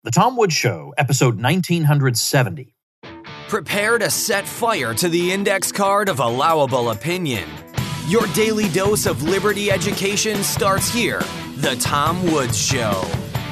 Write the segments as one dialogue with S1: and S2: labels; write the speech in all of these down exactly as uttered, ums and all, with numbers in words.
S1: The Tom Woods Show, episode nineteen seventy.
S2: Prepare to set fire to the index card of allowable opinion. Your daily dose of liberty education starts here. The Tom Woods Show.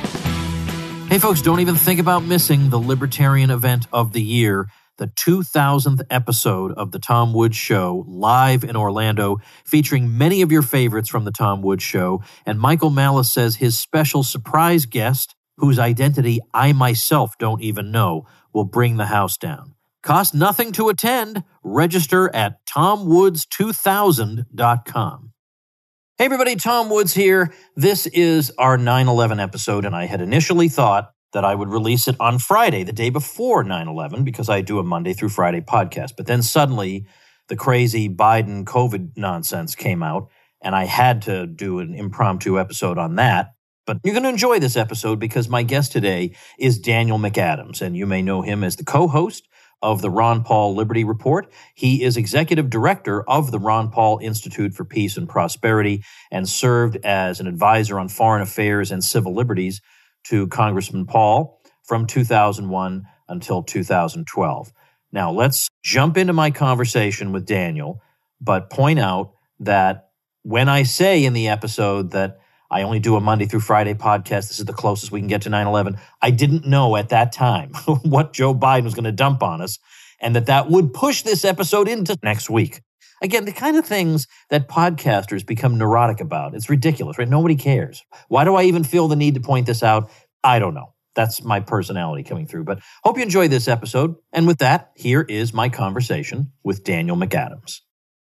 S1: Hey folks, don't even think about missing the libertarian event of the year, the two thousandth episode of The Tom Woods Show, live in Orlando, featuring many of your favorites from The Tom Woods Show. And Michael Malice says his special surprise guest, whose identity I myself don't even know, will bring the house down. Cost nothing to attend. Register at tom woods two thousand dot com. Hey everybody, Tom Woods here. This is our nine eleven episode, and I had initially thought that I would release it on Friday, the day before nine eleven, because I do a Monday through Friday podcast. But then suddenly, the crazy Biden COVID nonsense came out, and I had to do an impromptu episode on that. But you're going to enjoy this episode because my guest today is Daniel McAdams, and you may know him as the co-host of the Ron Paul Liberty Report. He is executive director of the Ron Paul Institute for Peace and Prosperity and served as an advisor on foreign affairs and civil liberties to Congressman Paul from two thousand one until two thousand twelve. Now, let's jump into my conversation with Daniel, but point out that when I say in the episode that I only do a Monday through Friday podcast, this is the closest we can get to nine eleven, I didn't know at that time what Joe Biden was going to dump on us, and that that would push this episode into next week. Again, the kind of things that podcasters become neurotic about. It's ridiculous, right? Nobody cares. Why do I even feel the need to point this out? I don't know. That's my personality coming through. But hope you enjoy this episode. And with that, here is my conversation with Daniel McAdams.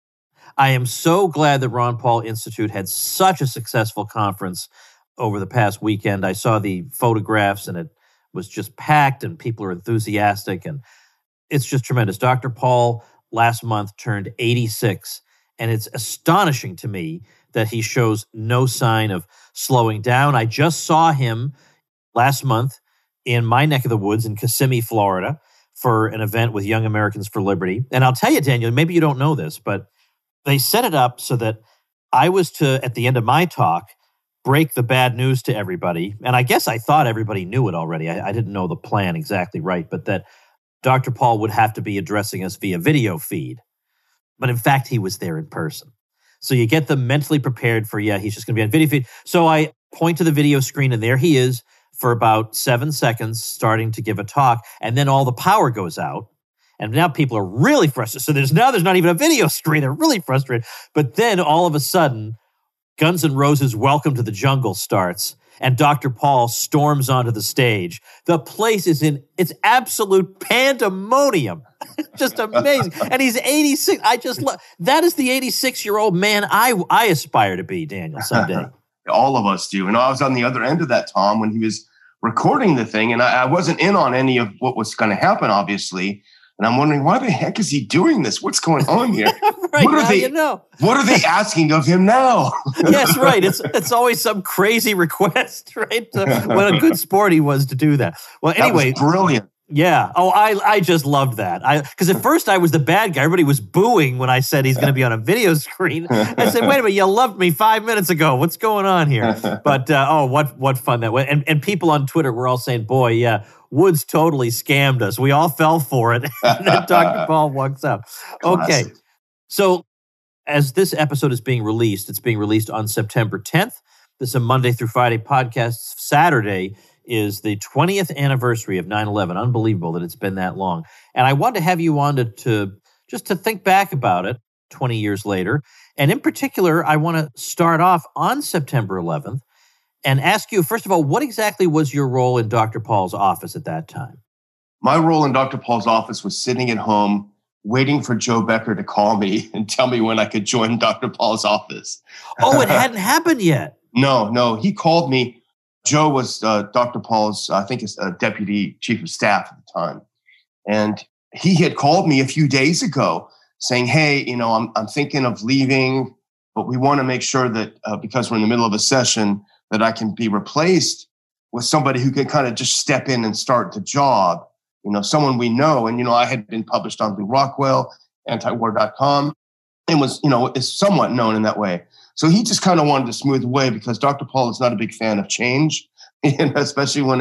S1: I am so glad that Ron Paul Institute had such a successful conference over the past weekend. I saw the photographs and it was just packed and people are enthusiastic and it's just tremendous. Doctor Paul last month turned eighty-six and it's astonishing to me that he shows no sign of slowing down. I just saw him last month in my neck of the woods in Kissimmee, Florida for an event with Young Americans for Liberty. And I'll tell you, Daniel, maybe you don't know this, but they set it up so that I was to, at the end of my talk, break the bad news to everybody. And I guess I thought everybody knew it already. I, I didn't know the plan exactly right, but that Doctor Paul would have to be addressing us via video feed. But in fact, he was there in person. So you get them mentally prepared for, yeah, he's just going to be on video feed. So I point to the video screen and there he is for about seven seconds starting to give a talk. And then all the power goes out. And now people are really frustrated. So there's now there's not even a video screen. They're really frustrated. But then all of a sudden, Guns N' Roses' Welcome to the Jungle starts, and Doctor Paul storms onto the stage. The place is in its absolute pandemonium. Just amazing. And he's eighty-six. I just love that is the eighty-six-year-old man I I aspire to be, Daniel, someday.
S3: All of us do. And I was on the other end of that, Tom, when he was recording the thing, and I, I wasn't in on any of what was going to happen, obviously. And I'm wondering, why the heck is he doing this? What's going on here?
S1: right,
S3: what are
S1: now
S3: they,
S1: you know.
S3: What are they asking of him now?
S1: Yes, right. It's it's always some crazy request, right? Uh, what a good sport he was to do that. Well, anyway.
S3: That was brilliant.
S1: Yeah. Oh, I I just loved that. I Because at first I was the bad guy. Everybody was booing when I said he's going to be on a video screen. I said, wait a minute, you loved me five minutes ago. What's going on here? But, uh, oh, what what fun that was. And, and people on Twitter were all saying, boy, yeah, Woods totally scammed us. We all fell for it. And then Doctor Paul walks out. Okay.
S3: Classic.
S1: So as this episode is being released, it's being released on September tenth. This is a Monday through Friday podcast. Saturday is the twentieth anniversary of nine eleven. Unbelievable that it's been that long. And I wanted to have you on to, to just to think back about it twenty years later. And in particular, I want to start off on September eleventh and ask you, first of all, what exactly was your role in Doctor Paul's office at that time?
S3: My role in Doctor Paul's office was sitting at home, waiting for Joe Becker to call me and tell me when I could join Doctor Paul's office.
S1: Oh, it hadn't happened yet.
S3: No, no. He called me. Joe was uh, Doctor Paul's, I think, his uh, deputy chief of staff at the time. And he had called me a few days ago saying, hey, you know, I'm I'm thinking of leaving, but we want to make sure that uh, because we're in the middle of a session, that I can be replaced with somebody who can kind of just step in and start the job. You know, someone we know. And, you know, I had been published on Lew Rockwell, anti-war dot com, and was, you know, is somewhat known in that way. So he just kind of wanted to smooth the way because Doctor Paul is not a big fan of change, and especially when it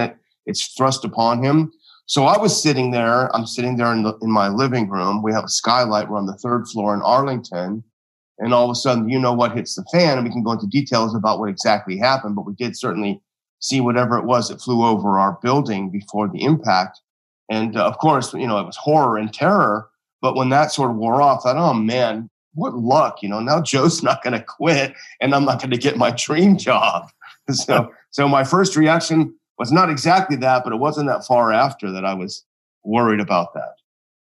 S3: it's thrust upon him. So I was sitting there. I'm sitting there in, the, in my living room. We have a skylight. We're on the third floor in Arlington. And all of a sudden, you know what hits the fan. And we can go into details about what exactly happened. But we did certainly see whatever it was that flew over our building before the impact. And uh, of course, you know, it was horror and terror. But when that sort of wore off, I thought, oh, man, what luck. You know, now Joe's not going to quit and I'm not going to get my dream job. So, so my first reaction was not exactly that, but it wasn't that far after that I was worried about that.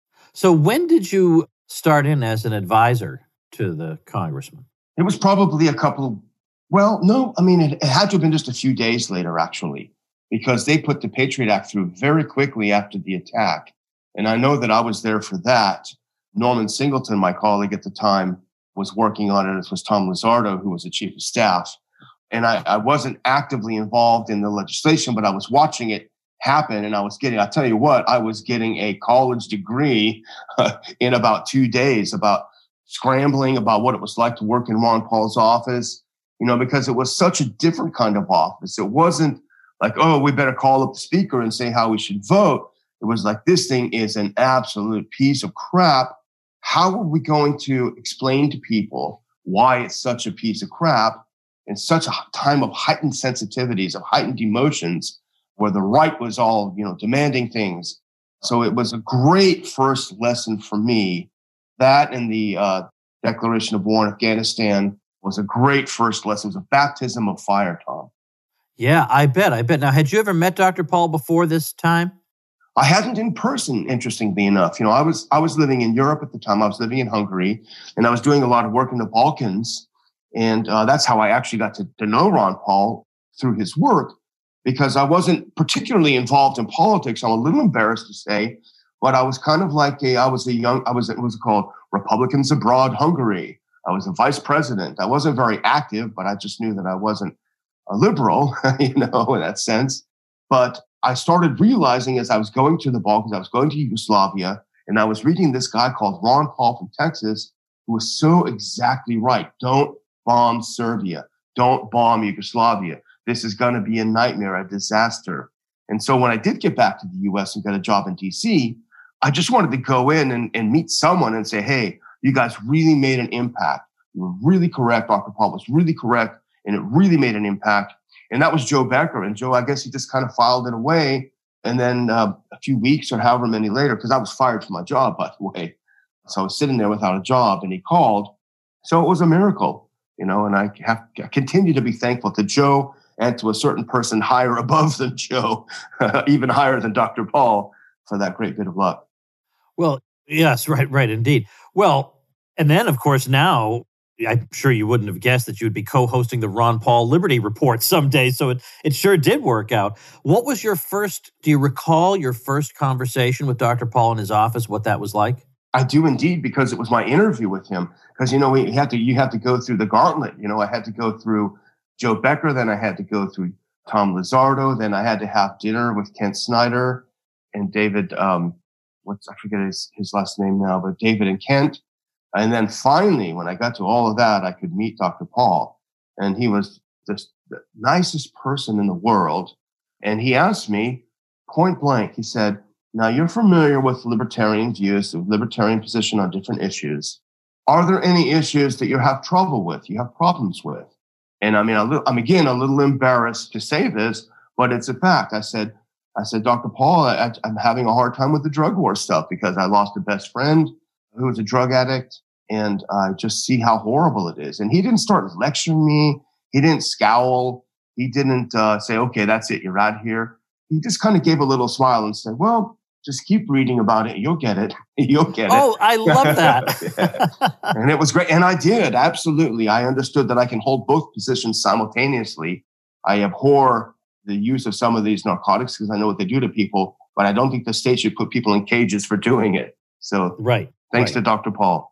S1: So when did you start in as an advisor to the congressman?
S3: It was probably a couple of, well, no, I mean, it, it had to have been just a few days later, actually, because they put the Patriot Act through very quickly after the attack. And I know that I was there for that. Norman Singleton, my colleague at the time, was working on it. It was Tom Lizardo, who was the chief of staff. And I, I wasn't actively involved in the legislation, but I was watching it happen. And I was getting, I'll tell you what, I was getting a college degree uh, in about two days about scrambling about what it was like to work in Ron Paul's office, you know, because it was such a different kind of office. It wasn't like, oh, we better call up the speaker and say how we should vote. It was like, this thing is an absolute piece of crap. How are we going to explain to people why it's such a piece of crap in such a time of heightened sensitivities, of heightened emotions, where the right was all, you know, demanding things? So it was a great first lesson for me. That and the uh, declaration of war in Afghanistan was a great first lesson. It was a baptism of fire, Tom.
S1: Yeah, I bet. I bet. Now, had you ever met Doctor Paul before this time?
S3: I hadn't in person, interestingly enough. You know, I was I was living in Europe at the time. I was living in Hungary, and I was doing a lot of work in the Balkans. And uh, that's how I actually got to, to know Ron Paul, through his work, because I wasn't particularly involved in politics. I'm a little embarrassed to say, but I was kind of like a, I was a young, I was, what was it called? Republicans Abroad Hungary. I was a vice president. I wasn't very active, but I just knew that I wasn't a liberal, you know, in that sense. But I started realizing as I was going to the Balkans, I was going to Yugoslavia, and I was reading this guy called Ron Paul from Texas, who was so exactly right. Don't bomb Serbia. Don't bomb Yugoslavia. This is going to be a nightmare, a disaster. And so when I did get back to the U S and get a job in D C, I just wanted to go in and, and meet someone and say, hey, you guys really made an impact. You were really correct. Doctor Paul was really correct, and it really made an impact. And that was Joe Becker. And Joe, I guess he just kind of filed it away. And then uh, a few weeks or however many later, because I was fired from my job, by the way. So I was sitting there without a job, and he called. So it was a miracle, you know, and I have I continue to be thankful to Joe and to a certain person higher above than Joe, even higher than Doctor Paul, for that great bit of luck.
S1: Well, yes, right, right, indeed. Well, and then, of course, now, I'm sure you wouldn't have guessed that you would be co-hosting the Ron Paul Liberty Report someday, so it, it sure did work out. What was your first, do you recall your first conversation with Doctor Paul in his office, what that was like?
S3: I do indeed, because it was my interview with him. Because, you know, we had to, you have to go through the gauntlet. You know, I had to go through Joe Becker, then I had to go through Tom Lizardo, then I had to have dinner with Kent Snyder and David, um, what's, I forget his, his last name now, but David and Kent. And then finally, when I got to all of that, I could meet Doctor Paul. And he was just the nicest person in the world. And he asked me point blank, he said, now you're familiar with libertarian views, the libertarian position on different issues. Are there any issues that you have trouble with, you have problems with? And I mean, I'm again a little embarrassed to say this, but it's a fact. I said, I said, Doctor Paul, I, I'm having a hard time with the drug war stuff because I lost a best friend who was a drug addict, and I just see how horrible it is. And he didn't start lecturing me. He didn't scowl. He didn't uh, say, okay, that's it, you're out here. He just kind of gave a little smile and said, well, just keep reading about it. You'll get it. You'll get it.
S1: Oh, I love that.
S3: Yeah. And it was great. And I did, absolutely. I understood that I can hold both positions simultaneously. I abhor the use of some of these narcotics because I know what they do to people, but I don't think the state should put people in cages for doing it. So
S1: right,
S3: thanks
S1: right.
S3: to Doctor Paul.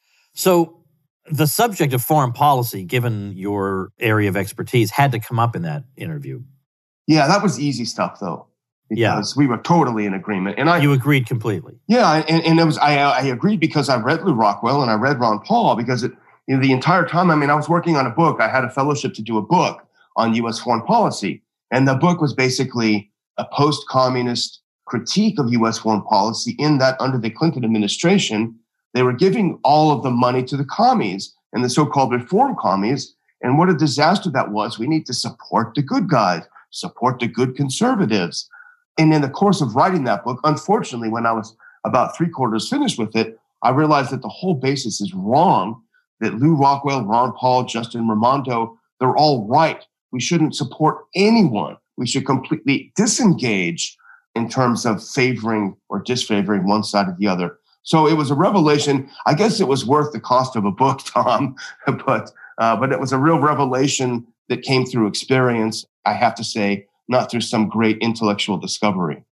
S1: So the subject of foreign policy, given your area of expertise, had to come up in that interview.
S3: Yeah, that was easy stuff, though. Because yeah. we were totally in agreement. And I,
S1: you agreed completely.
S3: Yeah, and, and it was I, I agreed because I read Lew Rockwell and I read Ron Paul because it, you know, the entire time, I mean, I was working on a book. I had a fellowship to do a book on U S foreign policy. And the book was basically a post-communist critique of U S foreign policy in that under the Clinton administration, they were giving all of the money to the commies and the so-called reform commies. And what a disaster that was. We need to support the good guys, support the good conservatives. And in the course of writing that book, unfortunately, when I was about three quarters finished with it, I realized that the whole basis is wrong, that Lew Rockwell, Ron Paul, Justin Raimondo, they're all right. We shouldn't support anyone. We should completely disengage in terms of favoring or disfavoring one side or the other. So it was a revelation. I guess it was worth the cost of a book, Tom, but uh, but it was a real revelation that came through experience, I have to say, not through some great intellectual discovery.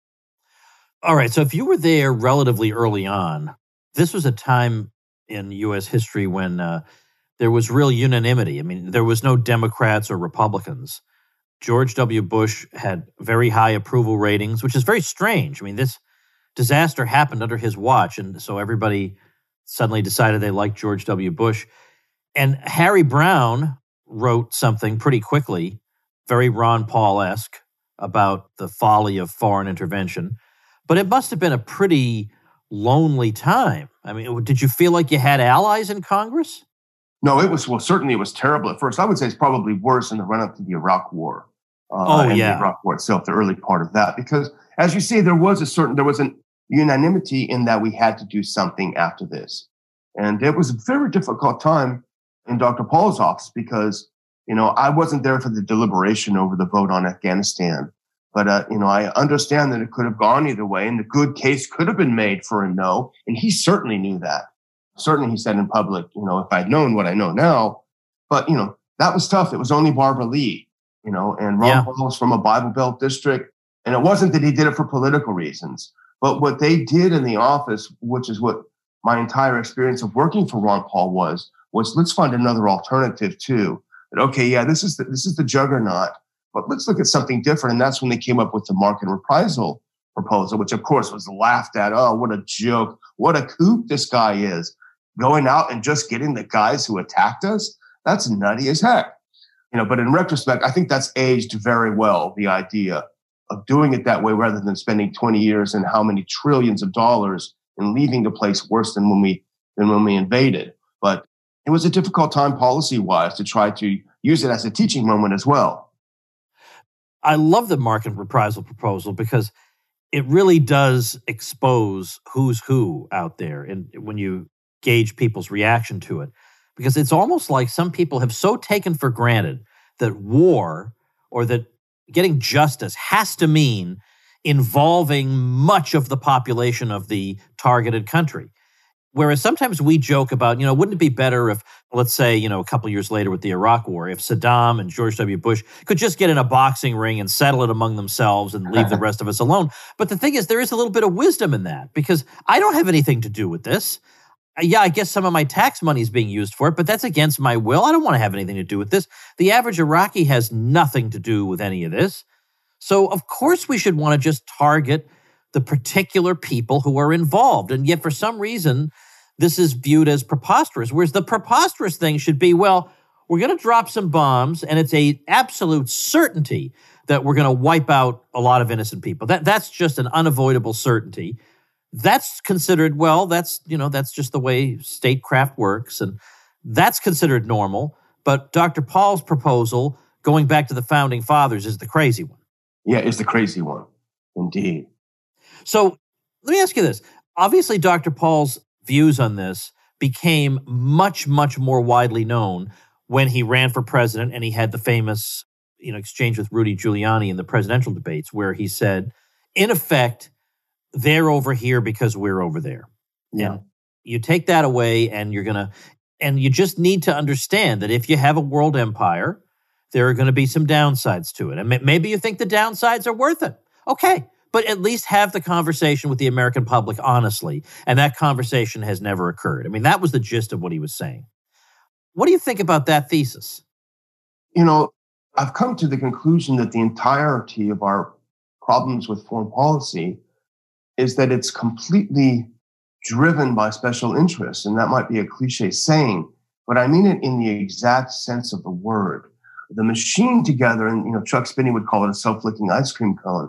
S1: All right. So if you were there relatively early on, this was a time in U S history when uh, there was real unanimity. I mean, there was no Democrats or Republicans. George W. Bush had very high approval ratings, which is very strange. I mean, this disaster happened under his watch, and so everybody suddenly decided they liked George W. Bush. And Harry Browne wrote something pretty quickly, very Ron Paul-esque, about the folly of foreign intervention. But it must have been a pretty lonely time. I mean, did you feel like you had allies in Congress?
S3: No, it was, well, certainly it was terrible at first. I would say it's probably worse in the run-up to the Iraq War. Uh,
S1: oh,
S3: and
S1: yeah.
S3: the Iraq War itself, the early part of that. Because, as you say, there was a certain, there was an unanimity in that we had to do something after this. And it was a very difficult time in Doctor Paul's office because, you know, I wasn't there for the deliberation over the vote on Afghanistan. But, uh, you know, I understand that it could have gone either way, and the good case could have been made for a no. And he certainly knew that. Certainly, he said in public, you know, if I'd known what I know now. But, you know, that was tough. It was only Barbara Lee, you know, and Ron
S1: yeah.
S3: Paul was from a Bible Belt district. And it wasn't that he did it for political reasons. But what they did in the office, which is what my entire experience of working for Ron Paul was, was let's find another alternative too. That, okay, yeah, this is the, this is the juggernaut, but let's look at something different. And that's when they came up with the market reprisal proposal, which of course was laughed at. Oh, what a joke. What a kook this guy is. Going out and just getting the guys who attacked us, that's nutty as heck. You know, but in retrospect, I think that's aged very well, the idea of doing it that way rather than spending twenty years and how many trillions of dollars and leaving the place worse than when we than when we invaded. But it was a difficult time policy-wise to try to use it as a teaching moment as well.
S1: I love the market reprisal proposal because it really does expose who's who out there. And when you gauge people's reaction to it, because it's almost like some people have so taken for granted that war or that getting justice has to mean involving much of the population of the targeted country. Whereas sometimes we joke about, you know, wouldn't it be better if, let's say, you know, a couple years later with the Iraq War, if Saddam and George W. Bush could just get in a boxing ring and settle it among themselves and leave the rest of us alone. But the thing is, there is a little bit of wisdom in that because I don't have anything to do with this. Yeah, I guess some of my tax money is being used for it, but that's against my will. I don't want to have anything to do with this. The average Iraqi has nothing to do with any of this. So, of course, we should want to just target the particular people who are involved. And yet, for some reason, this is viewed as preposterous, whereas the preposterous thing should be, well, we're going to drop some bombs, and it's a absolute certainty that we're going to wipe out a lot of innocent people. That That's just an unavoidable certainty. That's considered, well, that's, you know, that's just the way statecraft works, and that's considered normal. But Doctor Paul's proposal, going back to the founding fathers, is the crazy one.
S3: Yeah, is the crazy one, indeed.
S1: So let me ask you this. Obviously, Doctor Paul's views on this became much, much more widely known when he ran for president and he had the famous, you know, exchange with Rudy Giuliani in the presidential debates where he said, in effect, they're over here because we're over there.
S3: Yeah.
S1: And you take that away and you're going to, and you just need to understand that if you have a world empire, there are going to be some downsides to it. And maybe you think the downsides are worth it. Okay. But at least have the conversation with the American public honestly. And that conversation has never occurred. I mean, that was the gist of what he was saying. What do you think about that thesis?
S3: You know, I've come to the conclusion that the entirety of our problems with foreign policy is that it's completely driven by special interests. And that might be a cliche saying, but I mean it in the exact sense of the word. The machine together, and you know, Chuck Spinney would call it a self-licking ice cream cone.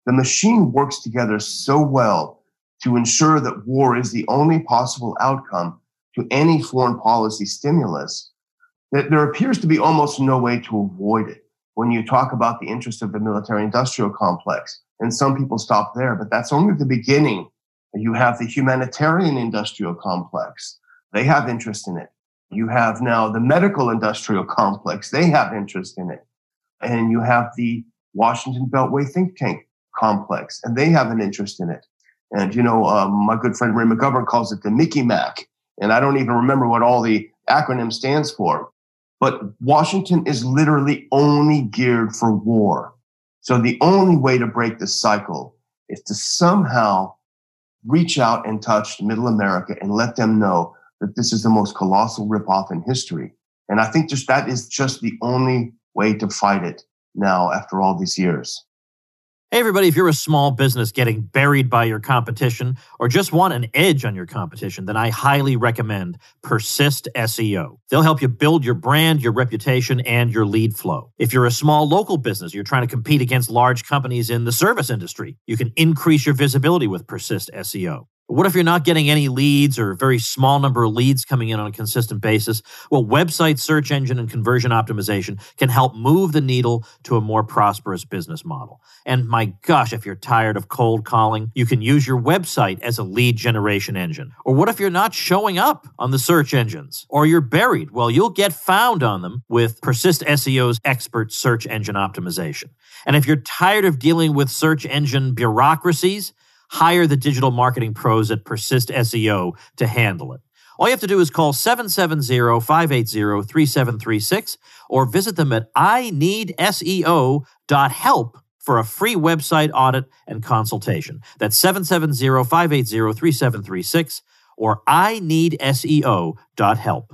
S3: the machine works together so well to ensure that war is the only possible outcome to any foreign policy stimulus that there appears to be almost no way to avoid it when you talk about the interest of the military-industrial complex. And some people stop there, but that's only the beginning. You have the humanitarian-industrial complex. They have interest in it. You have now the medical-industrial complex. They have interest in it. And you have the Washington Beltway think tank complex, and they have an interest in it. And, you know, um, my good friend Ray McGovern calls it the Mickey Mac, and I don't even remember what all the acronym stands for. But Washington is literally only geared for war. So the only way to break this cycle is to somehow reach out and touch Middle America and let them know that this is the most colossal ripoff in history. And I think just that is just the only way to fight it now after all these years.
S1: Hey, everybody, if you're a small business getting buried by your competition or just want an edge on your competition, then I highly recommend Persist S E O. They'll help you build your brand, your reputation, and your lead flow. If you're a small local business, you're trying to compete against large companies in the service industry, you can increase your visibility with Persist S E O. What if you're not getting any leads or a very small number of leads coming in on a consistent basis? Well, website search engine and conversion optimization can help move the needle to a more prosperous business model. And my gosh, if you're tired of cold calling, you can use your website as a lead generation engine. Or what if you're not showing up on the search engines or you're buried? Well, you'll get found on them with Persist S E O's expert search engine optimization. And if you're tired of dealing with search engine bureaucracies, hire the digital marketing pros at Persist S E O to handle it. All you have to do is call seven seven zero, five eight zero, three seven three six or visit them at I need S E O dot help for a free website audit and consultation. That's seven seven zero, five eight zero, three seven three six or I need S E O dot help.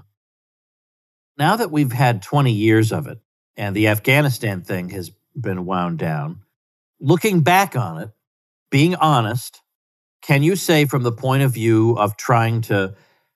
S1: Now that we've had twenty years of it and the Afghanistan thing has been wound down, looking back on it, being honest, can you say from the point of view of trying to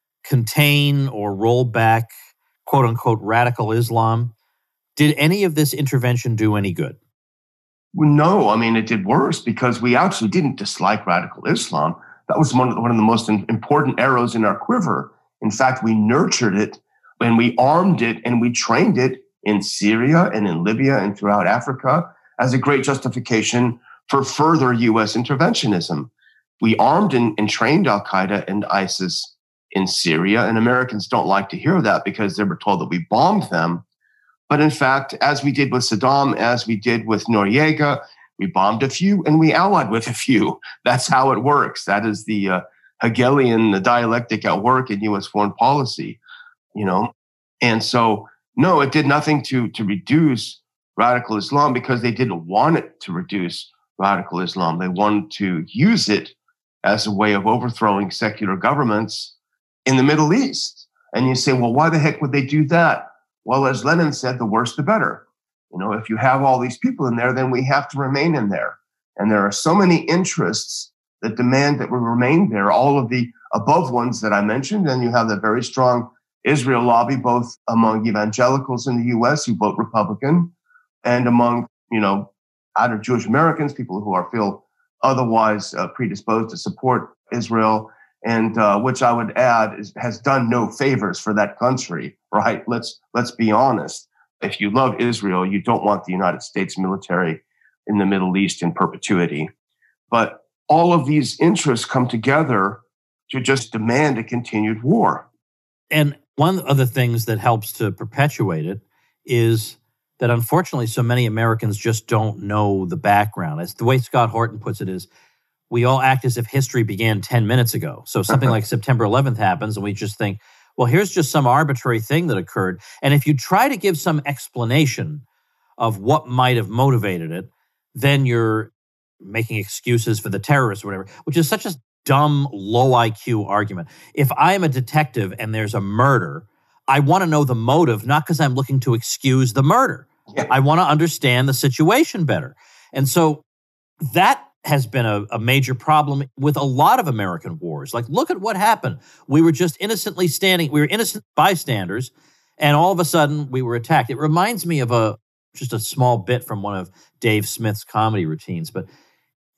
S1: contain or roll back, quote unquote, radical Islam, did any of this intervention do any good?
S3: Well, no, I mean, it did worse because we actually didn't dislike radical Islam. That was one of the, one of the most important arrows in our quiver. In fact, we nurtured it and we armed it and we trained it in Syria and in Libya and throughout Africa as a great justification for further U S interventionism. We armed and, and trained Al-Qaeda and ISIS in Syria, and Americans don't like to hear that because they were told that we bombed them. But in fact, as we did with Saddam, as we did with Noriega, we bombed a few and we allied with a few. That's how it works. That is the uh, Hegelian the dialectic at work in U S foreign policy, you know. And so, no, it did nothing to, to reduce radical Islam because they didn't want it to reduce radical Islam. They wanted to use it as a way of overthrowing secular governments in the Middle East. And you say, well, why the heck would they do that? Well, as Lenin said, the worse the better. You know, if you have all these people in there, then we have to remain in there. And there are so many interests that demand that we remain there, all of the above ones that I mentioned. And you have the very strong Israel lobby, both among evangelicals in the U S who vote Republican and among, you know, either Jewish Americans, people who are feel otherwise uh, predisposed to support Israel, and uh, which I would add is, has done no favors for that country, right? Let's let's be honest. If you love Israel, you don't want the United States military in the Middle East in perpetuity. But all of these interests come together to just demand a continued war.
S1: And one of the things that helps to perpetuate it is that unfortunately so many Americans just don't know the background. As the way Scott Horton puts it is, we all act as if history began ten minutes ago. So something like September eleventh happens and we just think, well, here's just some arbitrary thing that occurred. And if you try to give some explanation of what might have motivated it, then you're making excuses for the terrorists or whatever, which is such a dumb, low I Q argument. If I am a detective and there's a murder, I want to know the motive, not because I'm looking to excuse the murder. Yeah. I want to understand the situation better. And so that has been a, a major problem with a lot of American wars. Like, look at what happened. We were just innocently standing, we were innocent bystanders, and all of a sudden we were attacked. It reminds me of a just a small bit from one of Dave Smith's comedy routines, but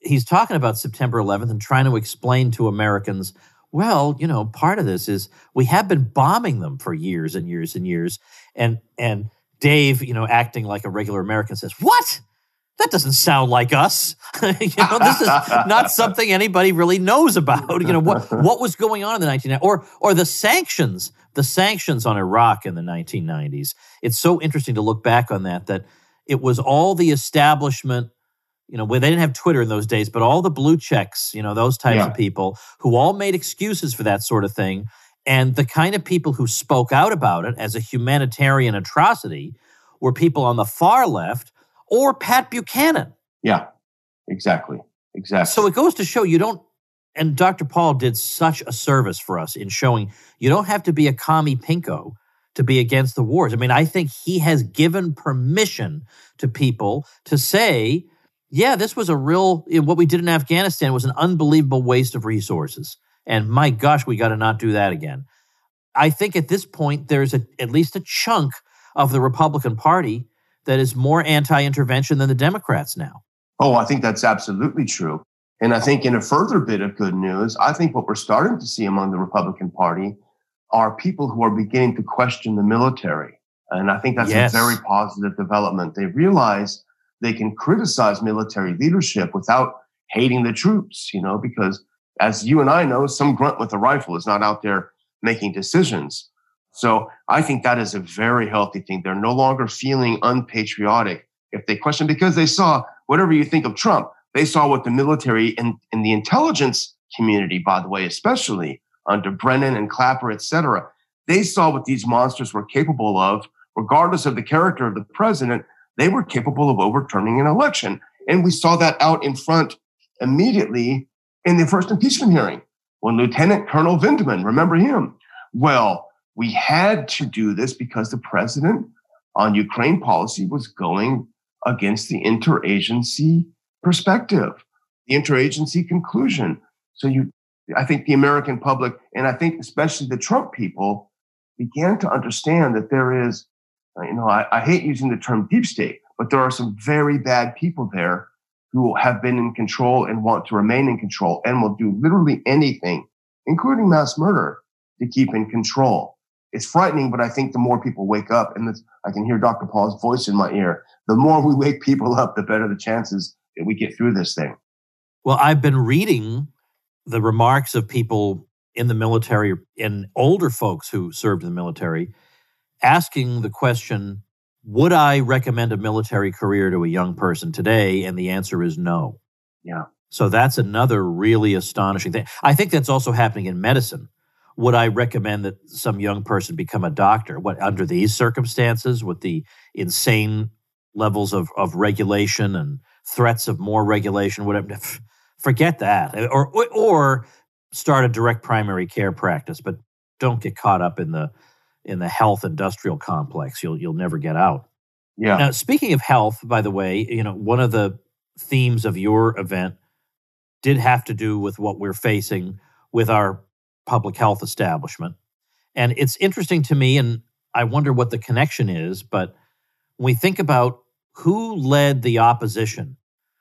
S1: he's talking about September eleventh and trying to explain to Americans, well, you know, part of this is we have been bombing them for years and years and years. And and Dave, you know, acting like a regular American says, what? That doesn't sound like us. you know, this is not something anybody really knows about. You know, what what was going on in the nineteen nineties? Or, or the sanctions, the sanctions on Iraq in the nineteen nineties. It's so interesting to look back on that, that it was all the establishment, you know, where they didn't have Twitter in those days, but all the blue checks, you know, those types yeah. of people who all made excuses for that sort of thing. And the kind of people who spoke out about it as a humanitarian atrocity were people on the far left or Pat Buchanan.
S3: Yeah, exactly. Exactly.
S1: So it goes to show you don't, and Doctor Paul did such a service for us in showing you don't have to be a commie pinko to be against the wars. I mean, I think he has given permission to people to say, yeah, this was a real, what we did in Afghanistan was an unbelievable waste of resources. And my gosh, we got to not do that again. I think at this point, there's a, at least a chunk of the Republican Party that is more anti-intervention than the Democrats now.
S3: Oh, I think that's absolutely true. And I think in a further bit of good news, I think what we're starting to see among the Republican Party are people who are beginning to question the military. And I think that's yes. a very positive development. They realize they can criticize military leadership without hating the troops, you know, because as you and I know, some grunt with a rifle is not out there making decisions. So I think that is a very healthy thing. They're no longer feeling unpatriotic if they question, because they saw, whatever you think of Trump, they saw what the military and, and the intelligence community, by the way, especially under Brennan and Clapper, et cetera, they saw what these monsters were capable of, regardless of the character of the president. They were capable of overturning an election. And we saw that out in front immediately in the first impeachment hearing when Lieutenant Colonel Vindman, remember him? Well, we had to do this because the president on Ukraine policy was going against the interagency perspective, the interagency conclusion. So you, I think the American public, and I think especially the Trump people, began to understand that there is, you know, I, I hate using the term deep state, but there are some very bad people there who have been in control and want to remain in control and will do literally anything, including mass murder, to keep in control. It's frightening, but I think the more people wake up, and this, I can hear Doctor Paul's voice in my ear, the more we wake people up, the better the chances that we get through this thing.
S1: Well, I've been reading the remarks of people in the military and older folks who served in the military asking the question, would I recommend a military career to a young person today? And the answer is no.
S3: Yeah.
S1: So that's another really astonishing thing. I think that's also happening in medicine. Would I recommend that some young person become a doctor? What, under these circumstances, with the insane levels of, of regulation and threats of more regulation, whatever, forget that. Or, or start a direct primary care practice, but don't get caught up in the in the health industrial complex. You'll you'll never get out.
S3: Yeah.
S1: Now, speaking of health, by the way, you know, one of the themes of your event did have to do with what we're facing with our public health establishment. And it's interesting to me, and I wonder what the connection is, but when we think about who led the opposition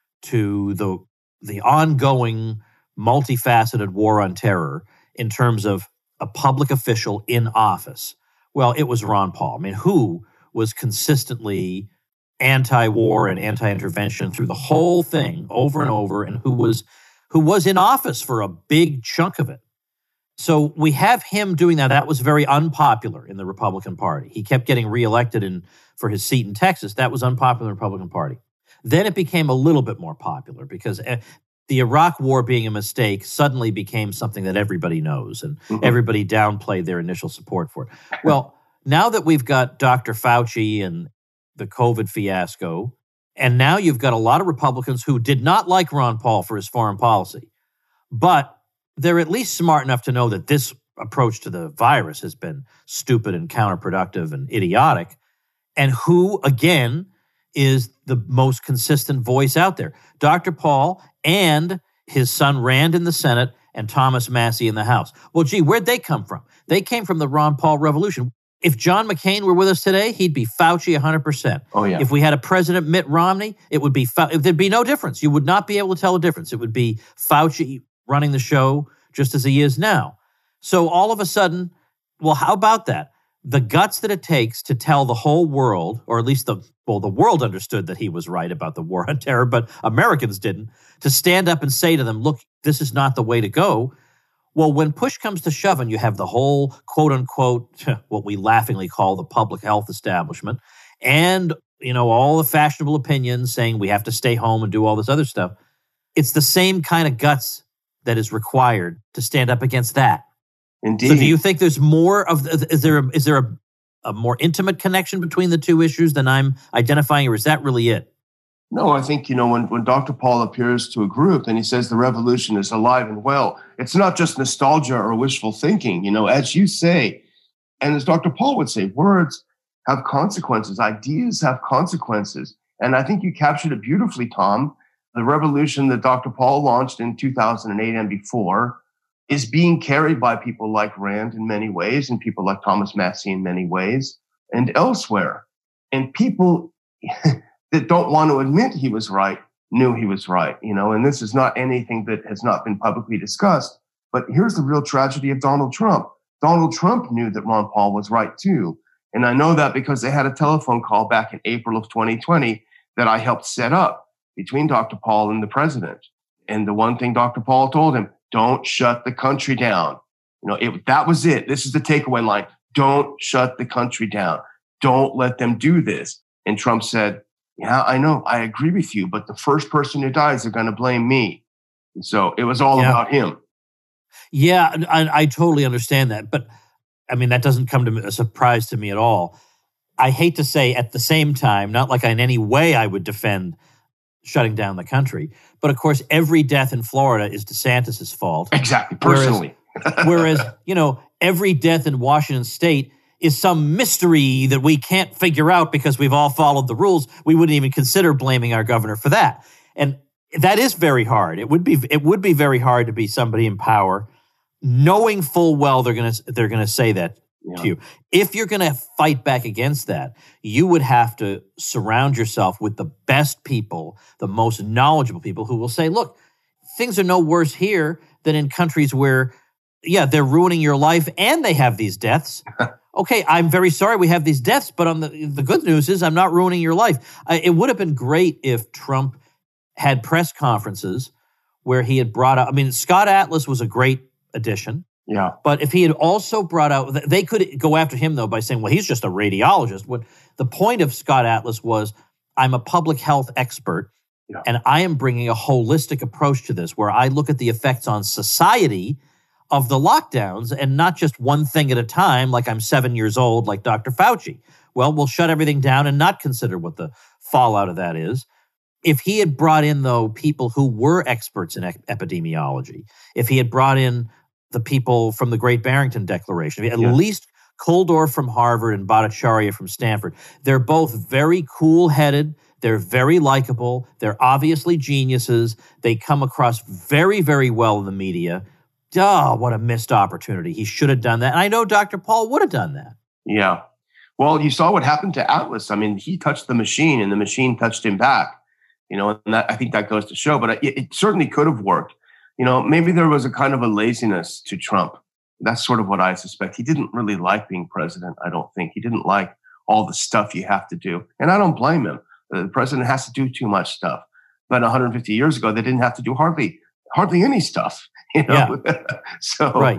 S1: to the the ongoing multifaceted war on terror in terms of a public official in office, well, it was Ron Paul. I mean, who was consistently anti-war and anti-intervention through the whole thing over and over, and who was who was in office for a big chunk of it. So we have him doing that. That was very unpopular in the Republican Party. He kept getting reelected in, for his seat in Texas. That was unpopular in the Republican Party. Then it became a little bit more popular because the Iraq War being a mistake suddenly became something that everybody knows, and mm-hmm. everybody downplayed their initial support for it. Well, now that we've got Doctor Fauci and the COVID fiasco, and now you've got a lot of Republicans who did not like Ron Paul for his foreign policy, but they're at least smart enough to know that this approach to the virus has been stupid and counterproductive and idiotic, and who, again, is the most consistent voice out there. Doctor Paul and his son Rand in the Senate and Thomas Massie in the House. Well, gee, where'd they come from? They came from the Ron Paul Revolution. If John McCain were with us today, he'd be Fauci one hundred percent.
S3: Oh, yeah.
S1: If we had a President Mitt Romney, it would be, Fau- there'd be no difference. You would not be able to tell a difference. It would be Fauci running the show just as he is now. So all of a sudden, well, how about that? The guts that it takes to tell the whole world, or at least the, well, the world understood that he was right about the war on terror, but Americans didn't, to stand up and say to them, look, this is not the way to go. Well, when push comes to shove and you have the whole quote unquote, what we laughingly call the public health establishment, and, you know, all the fashionable opinions saying we have to stay home and do all this other stuff, it's the same kind of guts that is required to stand up against that.
S3: Indeed.
S1: So do you think there's more of, is there a, is there a, a more intimate connection between the two issues than I'm identifying, or is that really it?
S3: No, I think, you know, when, when Doctor Paul appears to a group and he says the revolution is alive and well, it's not just nostalgia or wishful thinking. You know, as you say, and as Doctor Paul would say, words have consequences, ideas have consequences. And I think you captured it beautifully, Tom. The revolution that Doctor Paul launched in two thousand eight and before is being carried by people like Rand in many ways, and people like Thomas Massie in many ways, and elsewhere. And people that don't want to admit he was right knew he was right, you know, and this is not anything that has not been publicly discussed. But here's the real tragedy of Donald Trump. Donald Trump knew that Ron Paul was right too. And I know that because they had a telephone call back in April of twenty twenty that I helped set up between Doctor Paul and the president. And the one thing Doctor Paul told him, don't shut the country down. You know, it, that was it. This is the takeaway line. Don't shut the country down. Don't let them do this. And Trump said, yeah, I know. I agree with you. But the first person who dies, they're going to blame me. And so it was all
S1: yeah.
S3: about him.
S1: Yeah, I, I totally understand that. But I mean, that doesn't come to me, a surprise to me at all. I hate to say at the same time, not like in any way I would defend shutting down the country. But of course, every death in Florida is DeSantis' fault.
S3: Exactly, personally.
S1: Whereas, whereas, you know, every death in Washington State is some mystery that we can't figure out because we've all followed the rules. We wouldn't even consider blaming our governor for that. And that is very hard. It would be it would be very hard to be somebody in power knowing full well they're going to they're going to say that yeah. to you. If you're going to fight back against that, you would have to surround yourself with the best people, the most knowledgeable people who will say, look, things are no worse here than in countries where, yeah, they're ruining your life and they have these deaths. Okay, I'm very sorry we have these deaths, but on the, the good news is I'm not ruining your life. Uh, it would have been great if Trump had press conferences where he had brought out, I mean, Scott Atlas was a great addition.
S3: Yeah.
S1: But if he had also brought out, they could go after him, though, by saying, well, he's just a radiologist. What the point of Scott Atlas was, I'm a public health expert, yeah. and I am bringing a holistic approach to this, where I look at the effects on society of the lockdowns and not just one thing at a time, like I'm seven years old, like Doctor Fauci. Well, we'll shut everything down and not consider what the fallout of that is. If he had brought in, though, people who were experts in ep- epidemiology, if he had brought in the people from the Great Barrington Declaration, at yeah. least Kuldorf from Harvard and Bhattacharya from Stanford, they're both very cool-headed. They're very likable. They're obviously geniuses. They come across very, very well in the media. Oh, what a missed opportunity. He should have done that. And I know Doctor Paul would have done that.
S3: Yeah. Well, you saw what happened to Atlas. I mean, he touched the machine and the machine touched him back. You know, and that, I think that goes to show, but it, it certainly could have worked. You know, maybe there was a kind of a laziness to Trump. That's sort of what I suspect. He didn't really like being president, I don't think. He didn't like all the stuff you have to do. And I don't blame him. The president has to do too much stuff. But one hundred fifty years ago, they didn't have to do hardly hardly any stuff. You know? Yeah. so,
S1: right.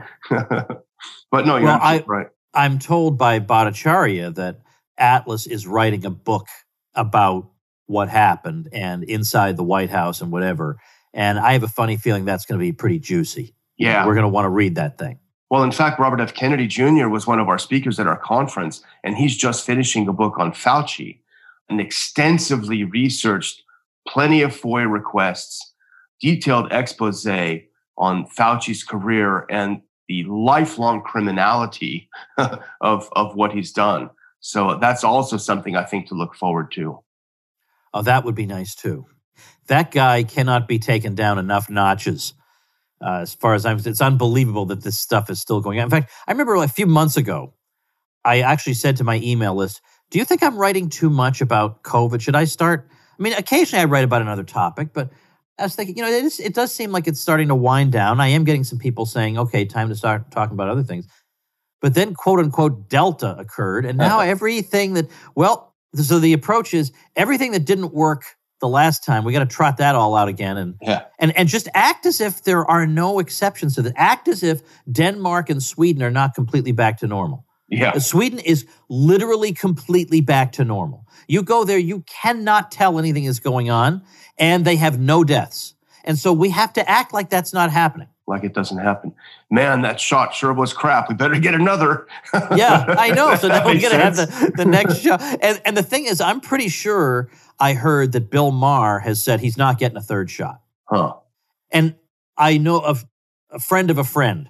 S3: But no, you're
S1: well, I,
S3: right.
S1: I'm told by Bhattacharya that Atlas is writing a book about what happened and inside the White House and whatever. And I have a funny feeling that's going to be pretty juicy.
S3: Yeah.
S1: We're going to want to read that thing.
S3: Well, in fact, Robert F. Kennedy Junior was one of our speakers at our conference, and he's just finishing a book on Fauci, an extensively researched, plenty of FOIA requests, detailed expose on Fauci's career and the lifelong criminality of, of what he's done. So that's also something I think to look forward to.
S1: Oh, that would be nice too. That guy cannot be taken down enough notches. Uh, as far as I'm, it's unbelievable that this stuff is still going on. In fact, I remember a few months ago, I actually said to my email list, do you think I'm writing too much about COVID? Should I start? I mean, occasionally I write about another topic, but I was thinking, you know, it, is, it does seem like it's starting to wind down. I am getting some people saying, okay, time to start talking about other things. But then, quote unquote, Delta occurred. And now everything that, well, so the approach is everything that didn't work the last time, we got to trot that all out again. And,
S3: yeah.
S1: and, and just act as if there are no exceptions to that. Act as if Denmark and Sweden are not completely back to normal.
S3: Yeah.
S1: Sweden is literally completely back to normal. You go there, you cannot tell anything is going on, and they have no deaths. And so we have to act like that's not happening.
S3: Like it doesn't happen. Man, that shot sure was crap. We better get another.
S1: Yeah, I know. So now we're going to have the, the next shot. And, and the thing is, I'm pretty sure I heard that Bill Maher has said he's not getting a third shot.
S3: Huh.
S1: And I know of a friend of a friend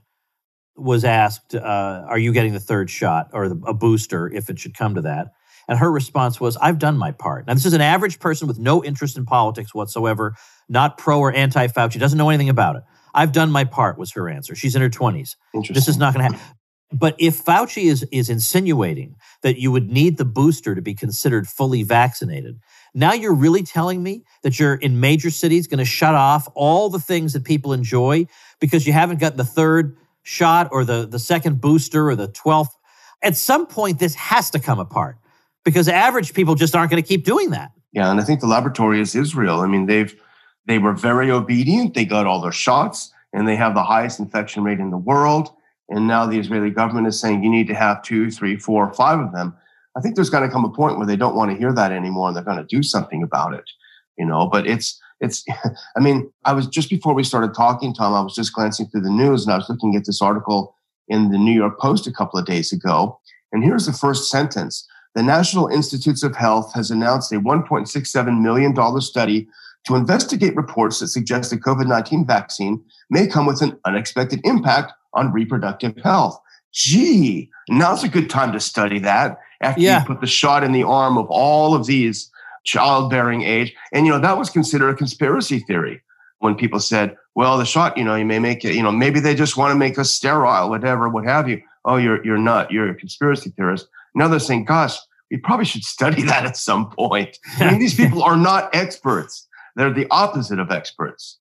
S1: was asked, uh, are you getting the third shot or the, a booster if it should come to that? And her response was, I've done my part. Now, this is an average person with no interest in politics whatsoever, not pro or anti-Fauci, doesn't know anything about it. I've done my part was her answer. She's in her twenties. This is not going to happen. But if Fauci is, is insinuating that you would need the booster to be considered fully vaccinated, now you're really telling me that you're in major cities going to shut off all the things that people enjoy because you haven't got the third shot or the, the second booster or the twelfth. At some point, this has to come apart because average people just aren't going to keep doing that.
S3: Yeah, and I think the laboratory is Israel. I mean, they've they were very obedient. They got all their shots, and they have the highest infection rate in the world. And now the Israeli government is saying you need to have two, three, four, five of them. I think there's going to come a point where they don't want to hear that anymore, and they're going to do something about it. You know, but it's it's. I mean, I was just before we started talking, Tom. I was just glancing through the news, and I was looking at this article in the New York Post a couple of days ago. And here's the first sentence: the National Institutes of Health has announced a one point six seven million dollars study to investigate reports that suggest the COVID nineteen vaccine may come with an unexpected impact on reproductive health. Gee, now's a good time to study that after
S1: yeah.
S3: you put the shot in the arm of all of these childbearing age. And, you know, that was considered a conspiracy theory when people said, well, the shot, you know, you may make it, you know, maybe they just want to make us sterile, whatever, what have you. Oh, you're you're not. You're a conspiracy theorist. Now they're saying, gosh, we probably should study that at some point. I mean, these people are not experts. They're the opposite of experts.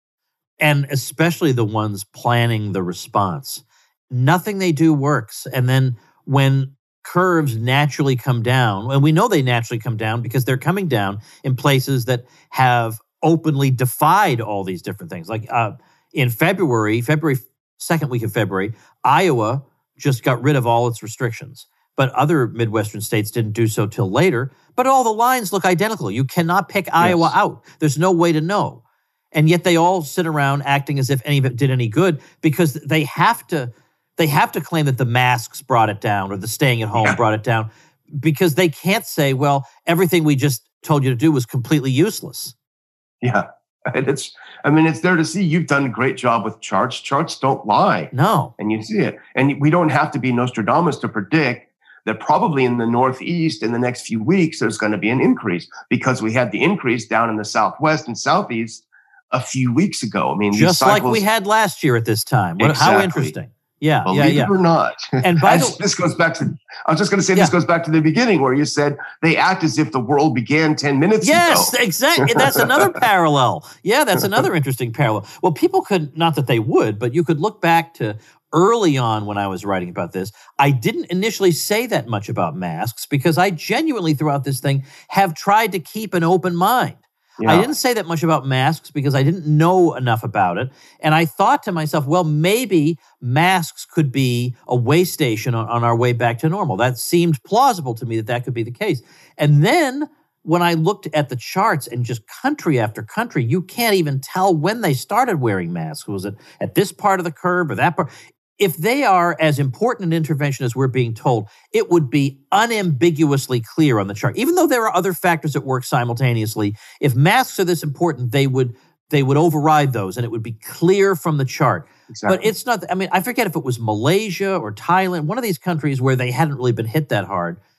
S1: And especially the ones planning the response. Nothing they do works. And then when curves naturally come down, and we know they naturally come down because they're coming down in places that have openly defied all these different things. Like uh, in February, February, second week of February, Iowa just got rid of all its restrictions. But other Midwestern states didn't do so till later. But all the lines look identical. You cannot pick yes. Iowa out. There's no way to know. And yet they all sit around acting as if any of it did any good because they have to they have to claim that the masks brought it down or the staying at home yeah. brought it down because they can't say, well, everything we just told you to do was completely useless.
S3: Yeah. And it's, I mean, it's there to see. You've done a great job with charts. Charts don't lie.
S1: No.
S3: And you see it. And we don't have to be Nostradamus to predict that probably in the Northeast in the next few weeks, there's going to be an increase because we had the increase down in the Southwest and Southeast a few weeks ago. I mean,
S1: just
S3: cycles,
S1: like we had last year at this time. What,
S3: exactly.
S1: How interesting. Yeah,
S3: Believe
S1: yeah, yeah.
S3: it or not.
S1: And by
S3: as,
S1: the,
S3: this goes back to, I was just going to say,
S1: yeah.
S3: this goes back to the beginning where you said they act as if the world began ten minutes
S1: yes,
S3: ago.
S1: Yes, exactly. That's another parallel. Yeah, that's another interesting parallel. Well, people could, not that they would, but you could look back to early on when I was writing about this. I didn't initially say that much about masks because I genuinely throughout this thing have tried to keep an open mind. Yeah. I didn't say that much about masks because I didn't know enough about it. And I thought to myself, well, maybe masks could be a way station on, on our way back to normal. That seemed plausible to me that that could be the case. And then when I looked at the charts and just country after country, you can't even tell when they started wearing masks. Was it at this part of the curve or that part? If they are as important an intervention as we're being told, it would be unambiguously clear on the chart. Even though there are other factors at work simultaneously, if masks are this important, they would they would override those and it would be clear from the chart. Exactly. But it's not, I mean, I forget if it was Malaysia or Thailand, one of these countries where they hadn't really been hit that hard.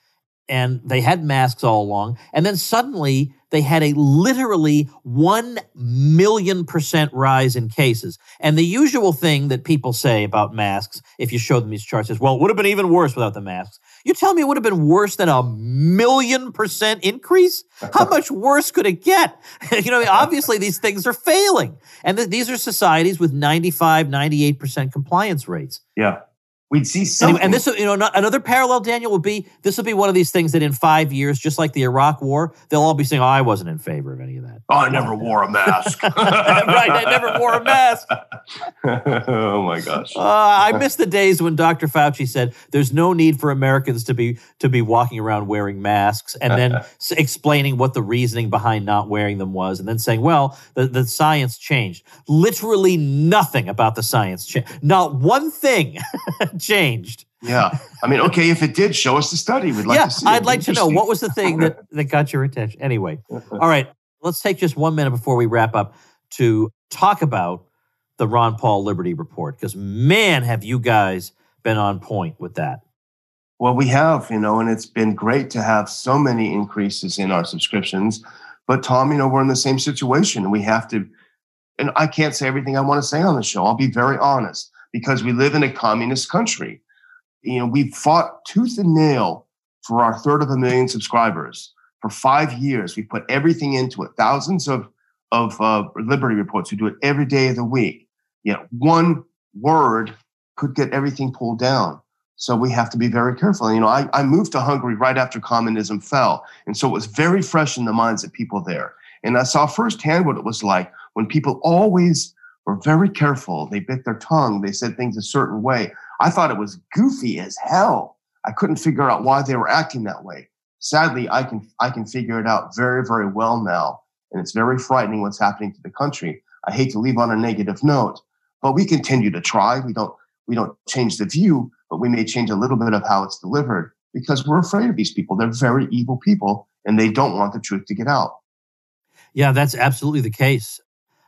S1: and they had masks all along. And then suddenly they had a literally one million percent rise in cases. And the usual thing that people say about masks, if you show them these charts, is, well, it would have been even worse without the masks. You tell me it would have been worse than a million percent increase? How much worse could it get? You know, obviously these things are failing. And th- these are societies with ninety-five, ninety-eight percent compliance rates.
S3: Yeah. We'd see something.
S1: Anyway, and this, you know, not, another parallel, Daniel, would be, this will be one of these things that in five years, just like the Iraq War, they'll all be saying, oh, I wasn't in favor of any of that.
S3: Oh, I never wore a mask.
S1: Right, I never wore a mask.
S3: Oh, my gosh.
S1: Uh, I miss the days when Doctor Fauci said there's no need for Americans to be to be walking around wearing masks, and then s- explaining what the reasoning behind not wearing them was, and then saying, well, the, the science changed. Literally nothing about the science changed. Not one thing changed.
S3: Yeah. I mean, okay, if it did, show us the study. We'd like
S1: yeah,
S3: to see
S1: I'd
S3: it.
S1: like to know, what was the thing that, that got your attention? Anyway, all right, let's take just one minute before we wrap up to talk about the Ron Paul Liberty Report, because, man, have you guys been on point with that.
S3: Well, we have, you know, and it's been great to have so many increases in our subscriptions. But, Tom, you know, we're in the same situation, and we have to, and I can't say everything I want to say on the show. I'll be very honest, because we live in a communist country. You know, we've fought tooth and nail for our third of a million subscribers. For five years, we put everything into it. Thousands of, of uh, Liberty Reports who do it every day of the week. Yet one word could get everything pulled down. So we have to be very careful. You know, I, I moved to Hungary right after communism fell. And so it was very fresh in the minds of people there. And I saw firsthand what it was like when people always were very careful. They bit their tongue. They said things a certain way. I thought it was goofy as hell. I couldn't figure out why they were acting that way. Sadly, I can I can figure it out very, very well now. And it's very frightening what's happening to the country. I hate to leave on a negative note, but we continue to try. We don't we don't change the view, but we may change a little bit of how it's delivered because we're afraid of these people. They're very evil people, and they don't want the truth to get out.
S1: Yeah, that's absolutely the case.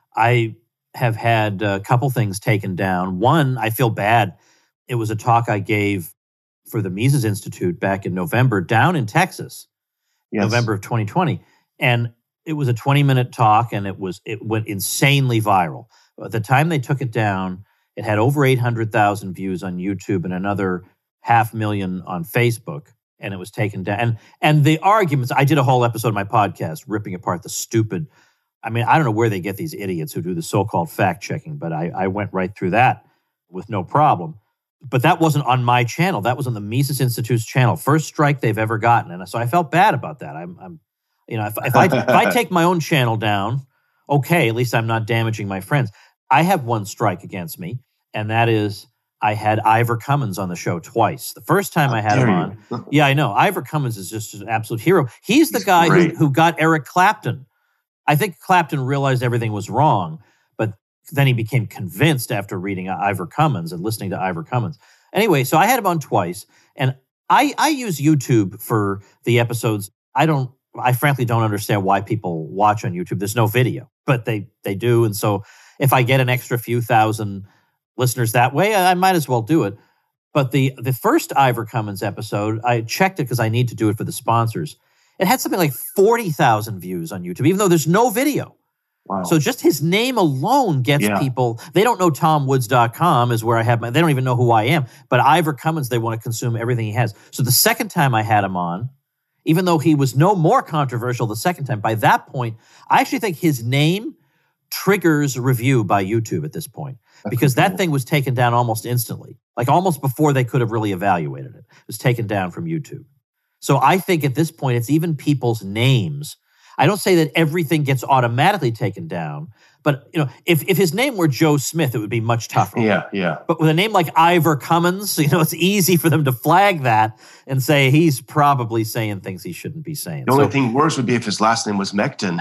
S1: I have had a couple things taken down. One, I feel bad. It was a talk I gave for the Mises Institute back in November down in Texas, yes. November of twenty twenty. And it was a twenty-minute talk, and it was it went insanely viral. At the time they took it down, it had over eight hundred thousand views on YouTube and another half million on Facebook, and it was taken down. And, and the arguments, I did a whole episode of my podcast ripping apart the stupid, I mean, I don't know where they get these idiots who do the so-called fact-checking, but I, I went right through that with no problem. But that wasn't on my channel. That was on the Mises Institute's channel. First strike they've ever gotten. And so I felt bad about that. I'm, I'm you know, if, if, I, if I take my own channel down, okay, at least I'm not damaging my friends. I have one strike against me, and that is I had Ivor Cummins on the show twice. The first time I had him on, yeah, I know. Ivor Cummins is just an absolute hero. He's the He's guy who, who got Eric Clapton. I think Clapton realized everything was wrong, but then he became convinced after reading Ivor Cummins and listening to Ivor Cummins. Anyway, so I had him on twice, and I, I use YouTube for the episodes. I don't, I frankly don't understand why people watch on YouTube. There's no video, but they they do, and so if I get an extra few thousand listeners that way, I might as well do it. But the the first Ivor Cummins episode, I checked it because I need to do it for the sponsors. It had something like forty thousand views on YouTube, even though there's no video.
S3: Wow.
S1: So just his name alone gets yeah. people. They don't know tom woods dot com is where I have my, they don't even know who I am. But Ivor Cummins, they want to consume everything he has. So the second time I had him on, even though he was no more controversial the second time, by that point, I actually think his name triggers review by YouTube at this point.
S3: That's
S1: because
S3: cool.
S1: that thing was taken down almost instantly, like almost before they could have really evaluated it. It was taken down from YouTube. So I think at this point, it's even people's names. I don't say that everything gets automatically taken down, but you know, if, if his name were Joe Smith, it would be much tougher.
S3: Yeah, yeah.
S1: But with a name like Ivor Cummins, you know, it's easy for them to flag that and say he's probably saying things he shouldn't be saying.
S3: The only
S1: so,
S3: thing worse would be if his last name was Mecton.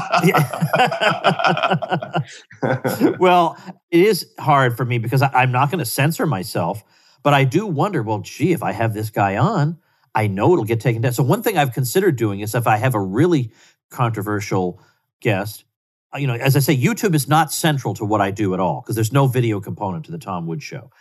S1: Well, it is hard for me because I, I'm not going to censor myself, but I do wonder, well, gee, if I have this guy on, I know it'll get taken down. So one thing I've considered doing is if I have a really controversial guest, you know, as I say, YouTube is not central to what I do at all because there's no video component to the Tom Woods Show.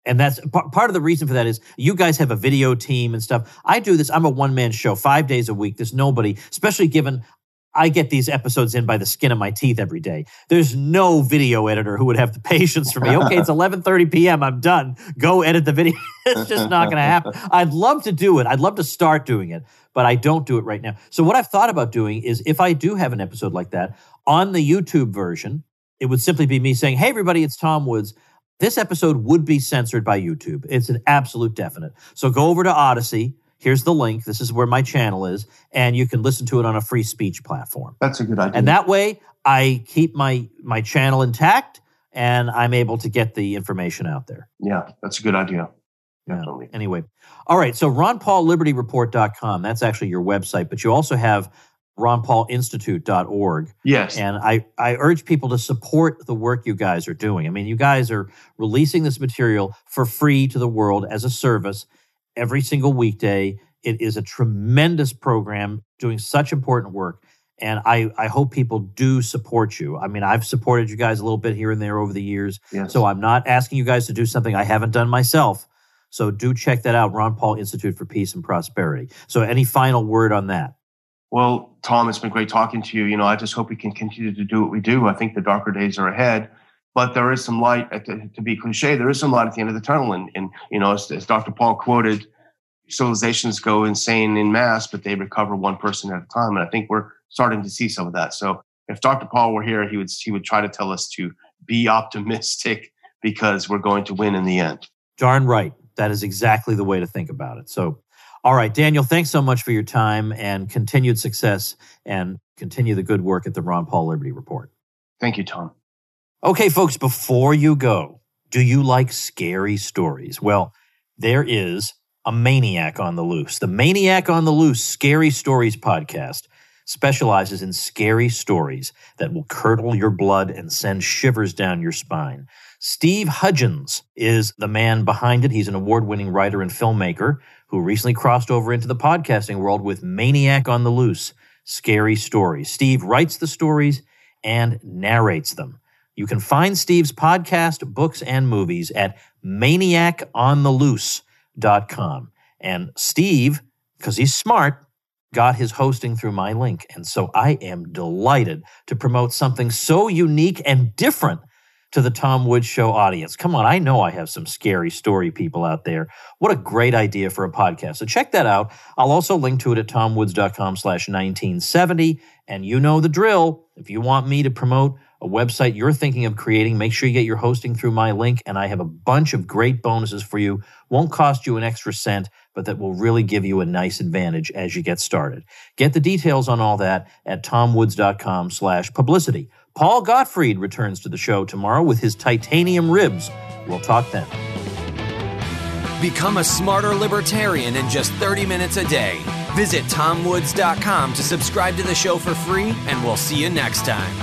S1: And that's p- part of the reason for that is you guys have a video team and stuff. I do this. I'm a one-man show five days a week. There's nobody, especially given I get these episodes in by the skin of my teeth every day. There's no video editor who would have the patience for me. Okay, it's eleven thirty p.m. I'm done. Go edit the video. It's just not going to happen. I'd love to do it. I'd love to start doing it, but I don't do it right now. So what I've thought about doing is if I do have an episode like that, on the YouTube version, it would simply be me saying, hey, everybody, it's Tom Woods. This episode would be censored by YouTube. It's an absolute definite. So go over to Odyssey. Here's the link. This is where my channel is, and you can listen to it on a free speech platform.
S3: That's a good idea.
S1: And that way, I keep my my channel intact, and I'm able to get the information out there.
S3: Yeah, that's a good idea. Definitely.
S1: Yeah. Anyway, all right. So ron paul liberty report dot com, that's actually your website, but you also have ron paul institute dot org.
S3: Yes.
S1: And I, I urge people to support the work you guys are doing. I mean, you guys are releasing this material for free to the world as a service every single weekday. It is a tremendous program doing such important work. And I, I hope people do support you. I mean, I've supported you guys a little bit here and there over the years.
S3: Yes.
S1: So I'm not asking you guys to do something I haven't done myself. So do check that out, Ron Paul Institute for Peace and Prosperity. So any final word on that?
S3: Well, Tom, it's been great talking to you. You know, I just hope we can continue to do what we do. I think the darker days are ahead. But there is some light, to, to be cliche, there is some light at the end of the tunnel. And, and you know, as, as Doctor Paul quoted, civilizations go insane in mass, but they recover one person at a time. And I think we're starting to see some of that. So if Doctor Paul were here, he would he would try to tell us to be optimistic because we're going to win in the end.
S1: Darn right. That is exactly the way to think about it. So, all right, Daniel, thanks so much for your time and continued success, and continue the good work at the Ron Paul Liberty Report.
S3: Thank you, Tom.
S1: Okay, folks, before you go, do you like scary stories? Well, there is a Maniac on the Loose. The Maniac on the Loose Scary Stories podcast specializes in scary stories that will curdle your blood and send shivers down your spine. Steve Hudgens is the man behind it. He's an award-winning writer and filmmaker who recently crossed over into the podcasting world with Maniac on the Loose Scary Stories. Steve writes the stories and narrates them. You can find Steve's podcast, books, and movies at maniac on the loose dot com. And Steve, because he's smart, got his hosting through my link. And so I am delighted to promote something so unique and different to the Tom Woods Show audience. Come on, I know I have some scary story people out there. What a great idea for a podcast. So check that out. I'll also link to it at tomwoods.com slash 1970. And you know the drill. If you want me to promote a website you're thinking of creating, make sure you get your hosting through my link, and I have a bunch of great bonuses for you. Won't cost you an extra cent, but that will really give you a nice advantage as you get started. Get the details on all that at tomwoods.com slash publicity. Paul Gottfried returns to the show tomorrow with his titanium ribs. We'll talk then.
S2: Become a smarter libertarian in just thirty minutes a day. Visit tom woods dot com to subscribe to the show for free, and we'll see you next time.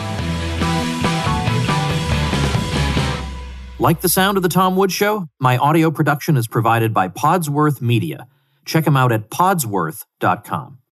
S1: Like the sound of The Tom Woods Show? My audio production is provided by Podsworth Media. Check them out at podsworth dot com.